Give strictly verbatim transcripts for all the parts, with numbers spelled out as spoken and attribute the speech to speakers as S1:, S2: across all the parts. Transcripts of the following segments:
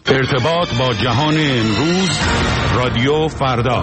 S1: ارتباط با جهان امروز، رادیو فردا.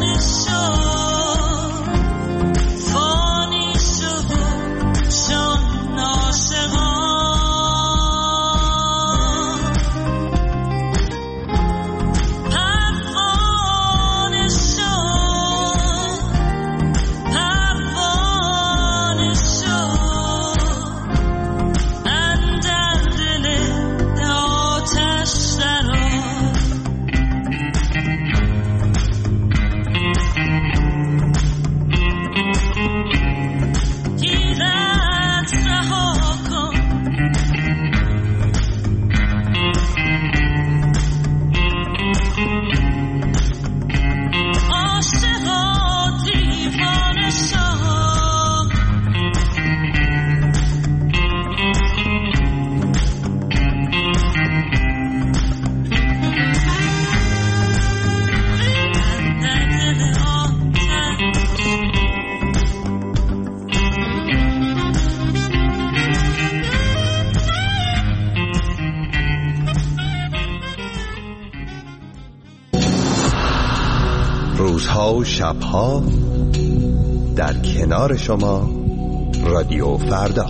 S2: Show روزها و شبها در کنار شما رادیو فردا.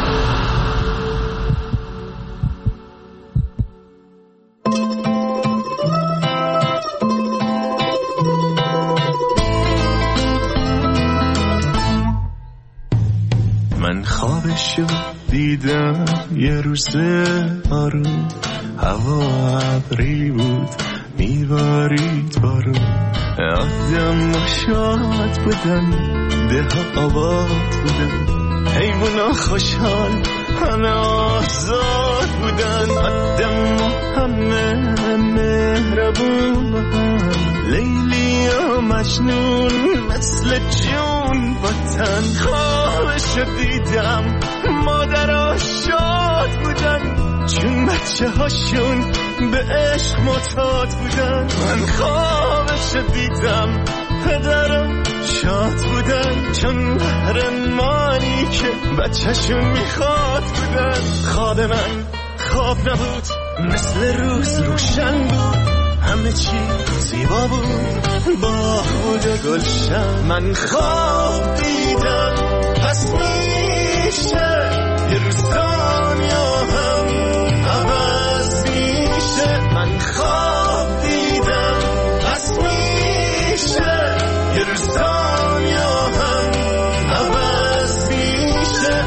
S3: من خوابشو دیدم یه روز آروم، هوا ابری بود میبارید بارون، آدم شاد بودن، ده ها آباد بودن، حیونا خوشحال همه آزاد بودن، آدم همه مهربون هم، لیلی و مجنون مثل جون وطن. خوابشو دیدم مادرها شاد بودن، چون بچه هاشون به عشق معتاد بودن. من خوابشو دیدم پدرم شاد بودن، چون قهرمانی که بچهشون میخواد بودن. خواب من خواب نبود، مثل روز روشن بود، همه چی زیبا بود، باغ و گلشن. من خواب دیدم پس میشه یه روز دنیا هم عوض میشه. من خواب دیدم پس میشه یه روز دنیا هم عوض میشه.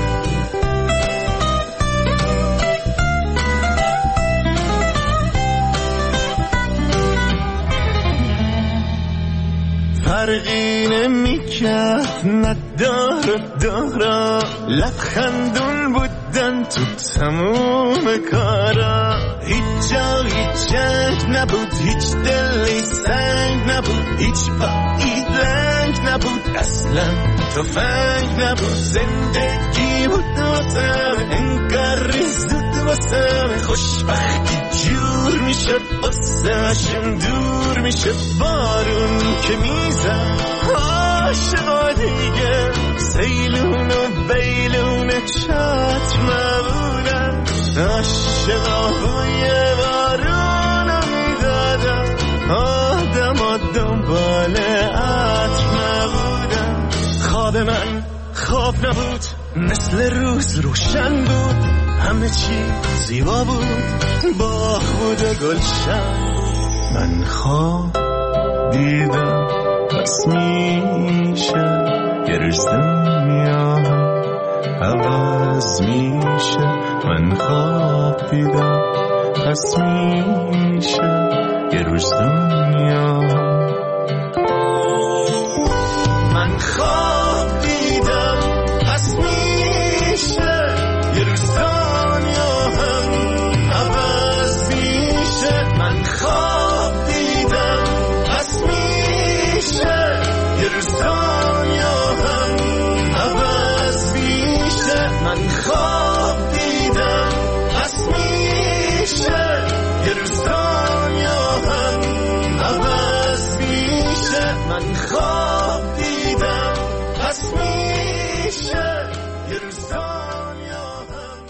S3: فرقی نمیکرد نداره دارا، لبخندون بودن تو تموم کارا. هیچ جا هیچ جنگ نبود، هیچ دلی سنگ نبود، هیچ پایی لنگ نبود، اصلا تفنگ نبود. زندگی بود آتم انگار ریزد واسم، خوشبختی جور میشد واسهشون دور میشه. بارون که میزن عاشقا دیگه، سیلون و بیلون چتم بودن، عاشقا بوی بارون رو میدادن، آدم ها دنبال عطر بودن. خواب من خواب نبود، مثل روز روشن بود، همه چی زیبا بود، باغ بود و گلشن. من خواب دیدم پس میشه یه روز دنیا عوض میشه. من خواب دیدم پس میشه یه روز دنیا. من خواب دیدم پس میشه یه روز دنیا هم عوض میشه. من خواب دیدم پس میشه یه روز دنیا هم عوض میشه. من خواب دیدم پس میشه یه روز دنیا هم عوض میشه. من خواب دیدم پس میشه یه روز دنیا هم.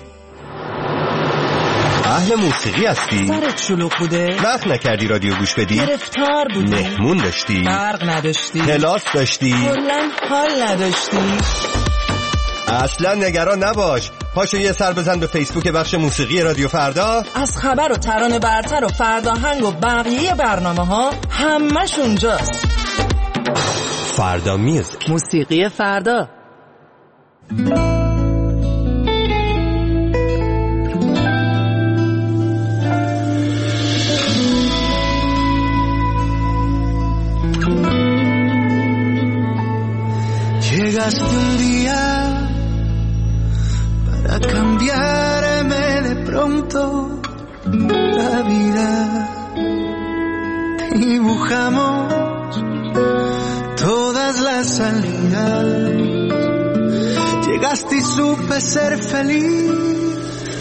S2: اهل موسیقی هستی؟
S4: سرت شلوغ بوده؟
S2: وقت نکردی رادیو گوش بدی؟
S4: گرفتار بودی؟
S2: مهمون داشتی؟
S4: برق نداشتی؟
S2: کلاس داشتی؟
S4: کلاً حال نداشتی؟
S2: اصلا نگران نباش، پاشو یه سر بزن به فیسبوک بخش موسیقی رادیو فردا.
S4: از خبر و ترانه برتر و فرداهنگ و بقیه برنامه ها همش اونجاست.
S2: فردا میوزیک،
S4: موسیقی فردا.
S5: Llegaste un día para cambiarme de pronto la vida. Dibujamos todas las salidas. Llegaste y supe ser feliz.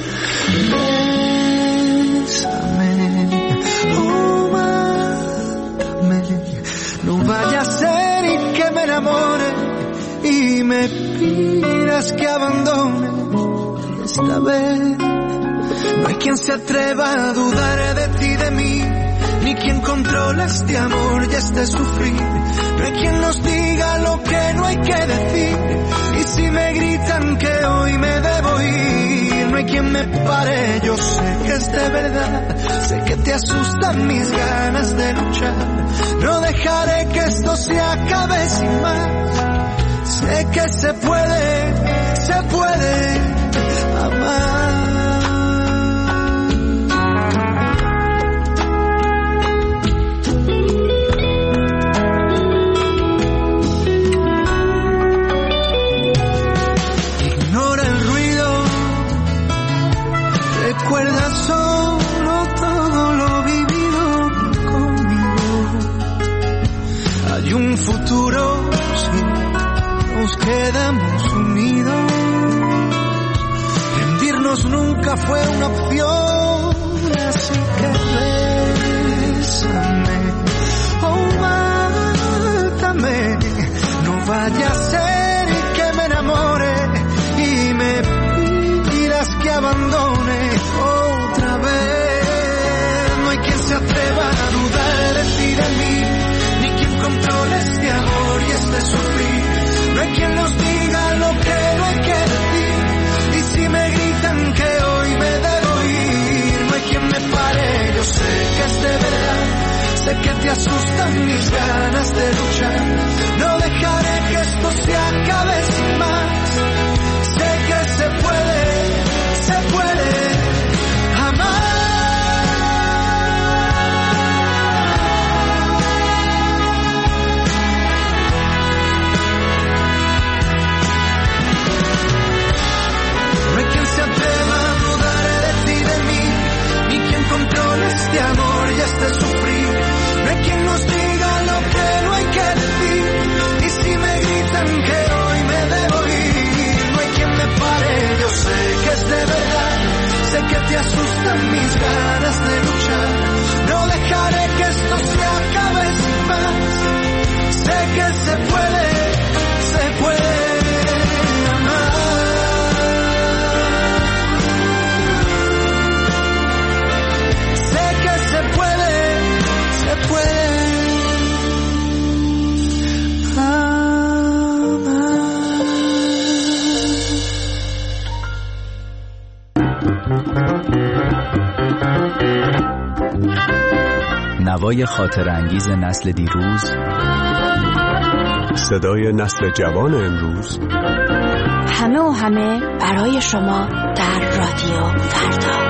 S5: Bésame, oh, mátame. No vaya a ser y que me enamore y me pidas que abandone. Esta vez no hay quien se atreva a dudar de ti, de mí. ni quien controla este amor y este sufrir. No hay quien nos diga lo que no hay que decir. Y si me gritan que hoy me debo ir, no hay quien me pare, yo sé que es de verdad. Sé que te asustan mis ganas de luchar. No dejaré que esto se acabe sin más. Sé que se puede, se puede amar. Recuerda solo todo lo vivido conmigo. Hay un futuro si nos quedamos unidos. Rendirnos nunca fue una opción, así que bésame, oh mátame. No vaya a ser que me enamore y me pidas que abandone otra vez. No hay quien se atreva a dudar de ti, de mí, ni quien controle este amor y este sufrir. No hay quien nos diga lo que no hay que decir. Y si me gritan que hoy me debo ir, no hay quien me pare, yo sé que es de verdad. Sé que te asustan mis ganas de luchar. No dejaré que esto se acabe sin más. Sé que se puede, se puede amar. No hay quien se atreva a dudar de ti, de mí, ni quien controle este amor y este sufrir. No hay quien nos diga lo que no hay que decir. Y si me gritan que hoy me debo ir, no hay quien me pare, yo sé que es de verdad. Sé que te asustan mis ganas de luchar. No dejaré que esto se acabe sin más. Sé que se puede, se puede amar. Sé que se puede, se puede
S6: نوای خاطر انگیز نسل دیروز،
S7: صدای نسل جوان امروز،
S8: همه و همه برای شما در رادیو فردا.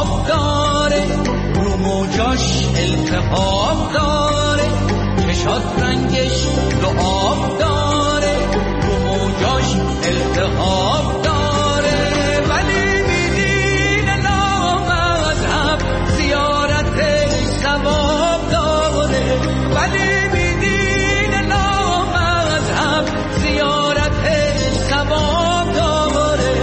S9: آب داره، رو موجاش التهاب داره، چشات رنگش دو آب داره، رو موجاش التهاب داره، ولی میدین لامذهب زیارت ثواب داره، ولی میدین لامذهب زیارت ثواب داره.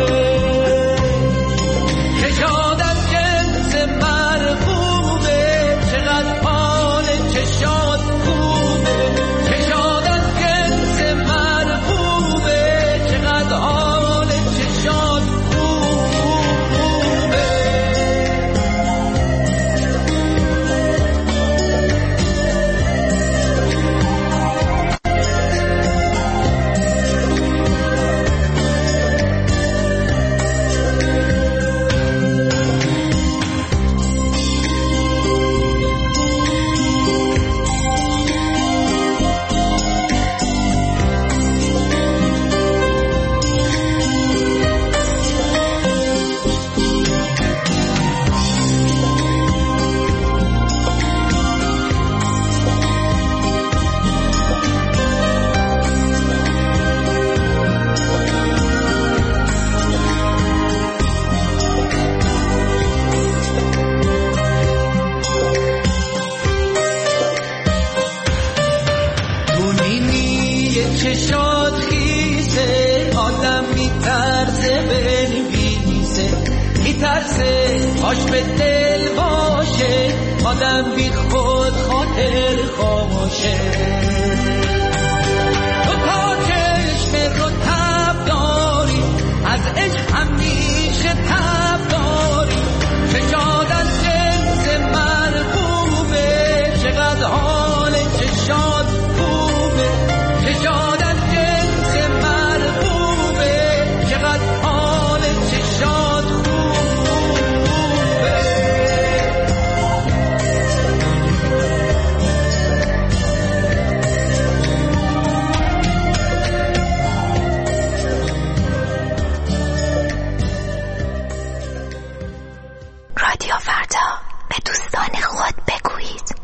S9: چشاد از جنس مرغوبه، چقدر حال چشاد خوبه، چشاد از جنس مرغوبه، چقدر حال چشاد خوبه. چشات خیسه، آدم میترسه بنویسه، میترسه پاش به دل باشه، آدم بی خود خاطر خاموشه. تو تا چشم رو تب داری، از عشق همیشه تب داری، چشات از جنس مرغوبه، چقدر حال چشات خوبه، چشات از جنس مرغوبه، چقدر حال چشات خوبه.
S8: رادیو فردا، به دوستان خود بگویید.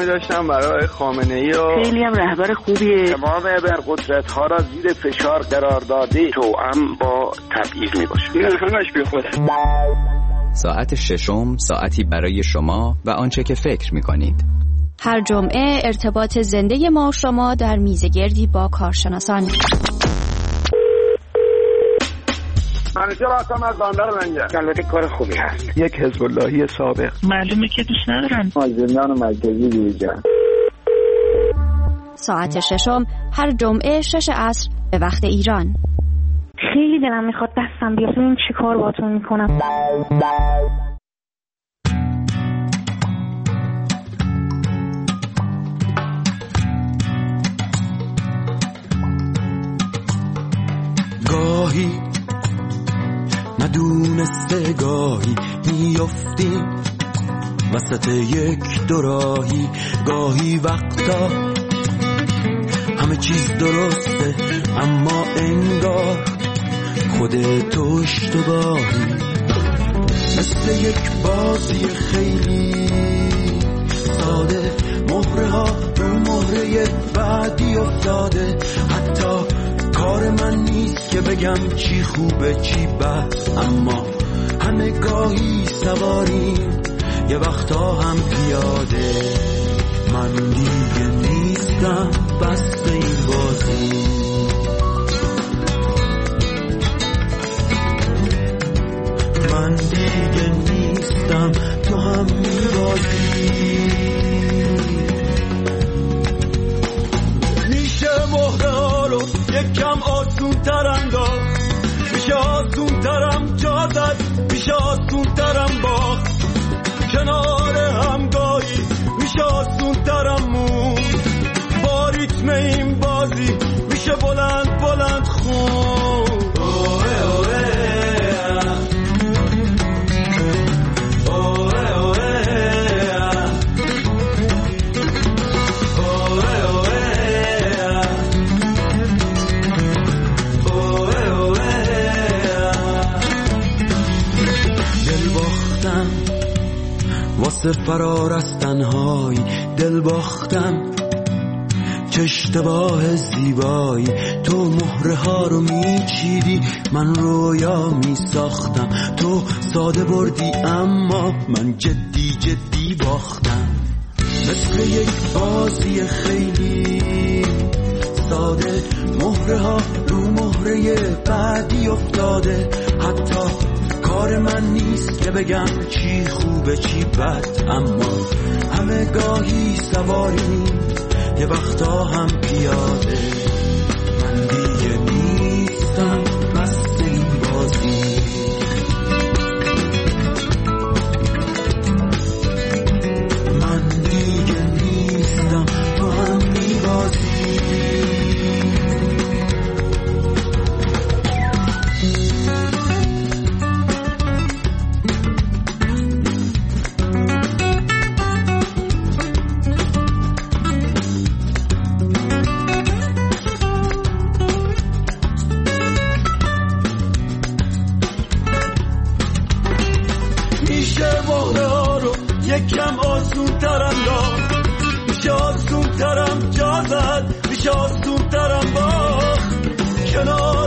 S10: داشتم برای خامنه‌ای و
S11: خیلی هم رهبر خوبیه.
S10: تمام ابرقدرت ها را زیر فشار قرار داده توأم با تبعیض میباشه. این همش بی خوده.
S6: ساعت ششم، ساعتی برای شما و آنچه که فکر میکنید.
S8: هر جمعه ارتباط زنده ما شما در میزگردی با کارشناسان.
S10: منیجر هستم از بندر منجر. البته کار خوبی هست.
S12: یک حزب اللهی سابق.
S11: معلومه که دوست ندارن.
S10: مازندران مرکزی دیجان.
S8: ساعت ششم هر جمعه شش عصر به وقت ایران.
S11: خیلی دلم میخواد دستم بیاد ببینم چی کار باهاتون میکنم.
S3: گاهی ندونسته گاهی میافتیم وسط یک دوراهی، گاهی وقتا همه چیز درسته اما انگار خودت اشتباهی، مثل یک بازی خیلی ساده، مهره ها رو مهره بعدی افتاده، حتی کار من نیست که بگم چی خوبه چی بد، اما همه گاهی سواریم یه وقتا هم پیاده. من دیگه نیستم بس به این بازی، من دیگه نیستم تو هم میبازی. میشه مهره ها رو یکم آسون تر انداخت، میشه آسون ترم جا زد، میشه آسون ترم باخت، کنار همگاهی میشه آسون ترم موند، با ریتم این بازی میشه بلند بلند خون. اوه اوه واسه فرار از تنهایی، دل باختم چه اشتباه زیبایی، تو مهره ها رو میچیدی من رویا میساختم، تو ساده بردی اما من جدی جدی باختم، مثل یک بازی خیلی ساده، مهره ها رو مهره بعدی افتاده، حتی کار من نیست که بگم چی خوبه چی بد، اما همه گاهی سواریم یه وقتا هم پیاده. من دیگه نیستم بس این بازی، من دیگه نیستم تو هم میبازی. یکم آسون ترم داد، میشه آسون ترم جا زد، میشه آسون ترم باخت، کنار